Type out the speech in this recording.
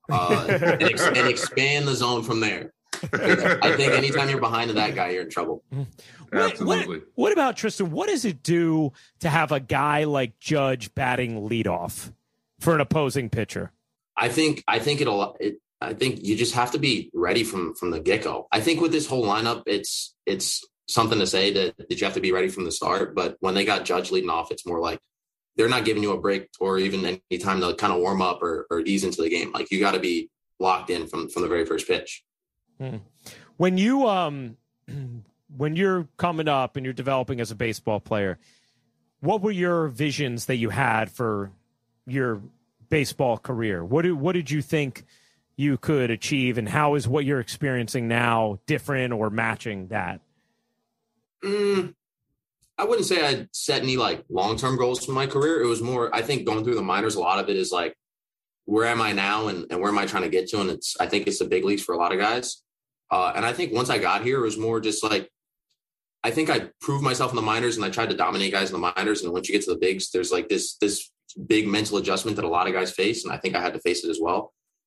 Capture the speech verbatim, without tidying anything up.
uh, and, ex- and expand the zone from there. I think anytime you're behind that guy, you're in trouble. What, Absolutely. What, what about Tristan? What does it do to have a guy like Judge batting leadoff for an opposing pitcher? I think I think it'll. It, I think you just have to be ready from from the get go. I think with this whole lineup, it's it's something to say that, that you have to be ready from the start. But when they got Judge leading off, it's more like they're not giving you a break or even any time to kind of warm up or, or ease into the game. Like you got to be locked in from from the very first pitch. Hmm. When you um when you're coming up and you're developing as a baseball player, what were your visions that you had for your baseball career? What did what did you think you could achieve, and how is what you're experiencing now different or matching that? Mm, I wouldn't say I set any like long-term goals for my career. It was more, I think going through the minors, a lot of it is like, where am I now and, and where am I trying to get to? And it's, I think it's the big leagues for a lot of guys. Uh, and I think once I got here, it was more just like, I think I proved myself in the minors and I tried to dominate guys in the minors. And once you get to the bigs, there's like this, this big mental adjustment that a lot of guys face. And I think I had to face it as well.